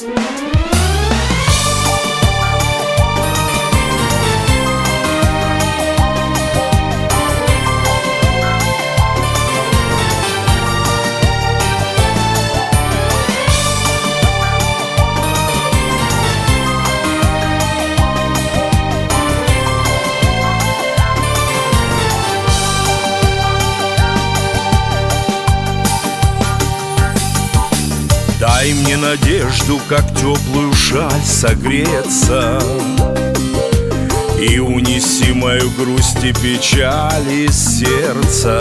Дай мне надежду, как теплую шаль, согреться, и унеси мою грусть и печаль из сердца.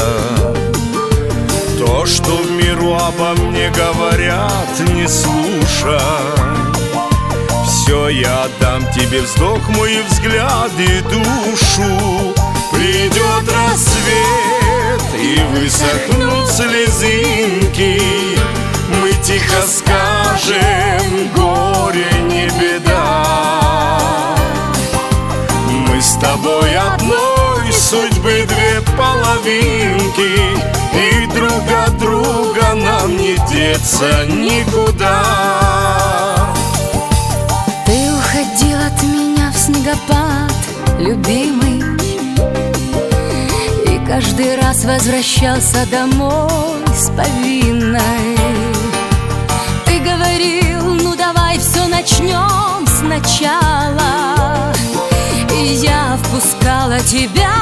То, что в миру обо мне говорят, не слушай. Все я отдам тебе, вздох мой и взгляд и душу. Придет рассвет, и высохнут слезинки. Мы тихо скажем: горе не беда. Мы с тобой одной судьбы две половинки, и друг от друга нам не деться никуда. Ты уходил от меня в снегопад, любимый, и каждый раз возвращался домой с повинной. Ты говорил: ну давай все начнем сначала, и я впускала тебя,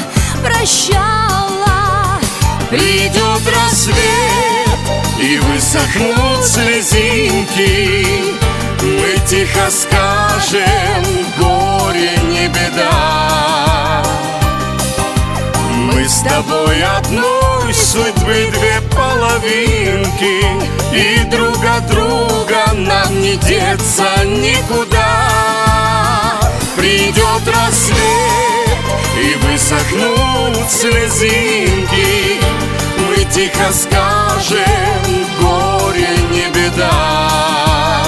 прощала. Придет рассвет, и высохнут слезинки. Мы тихо скажем: горе не беда. Мы с тобой одной судьбы две половинки, и друг от друга нам не деться никуда. Придет рассвет, и высохнут слезинки. Мы тихо скажем: горе не беда.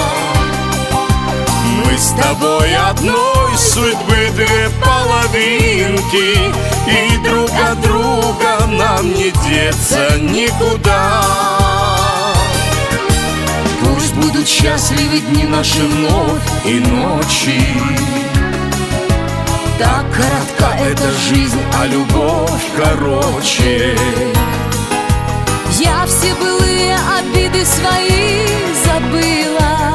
Мы с тобой одной судьбы две половинки, и друг от друга нам не деться никуда. Пусть будут счастливы дни наши вновь и ночи. Так коротка эта жизнь, а любовь короче. Я все былые обиды свои забыла.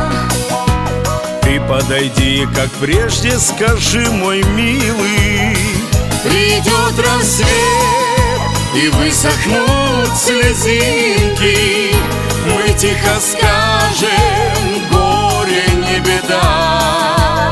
Ты подойди, как прежде, скажи, мой милый. Придет рассвет, и высохнут слезинки. Мы тихо скажем: горе не беда.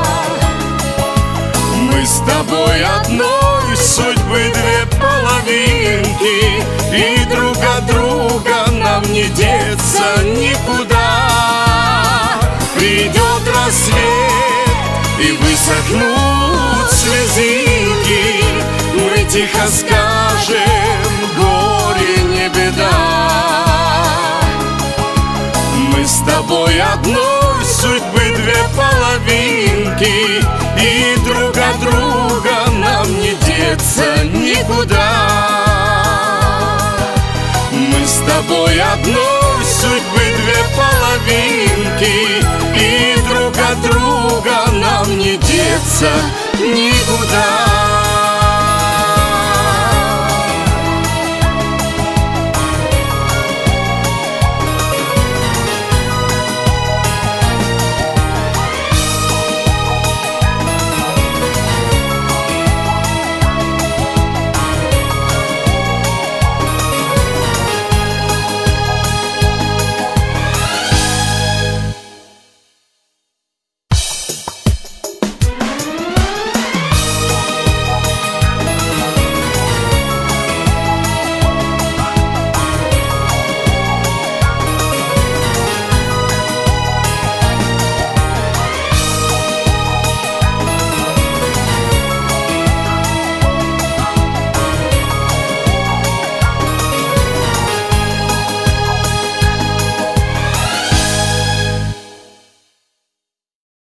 Мы с тобой одной судьбы две половинки, и друг от друга нам не деться никуда. Придет рассвет, и высохнут слезинки. Мы тихо скажем: горе не беда. Мы с тобой одной судьбы две половинки, и друг от друга нам не деться никуда. Мы с тобой одной судьбы две половинки, и друг от друга нам не деться никуда.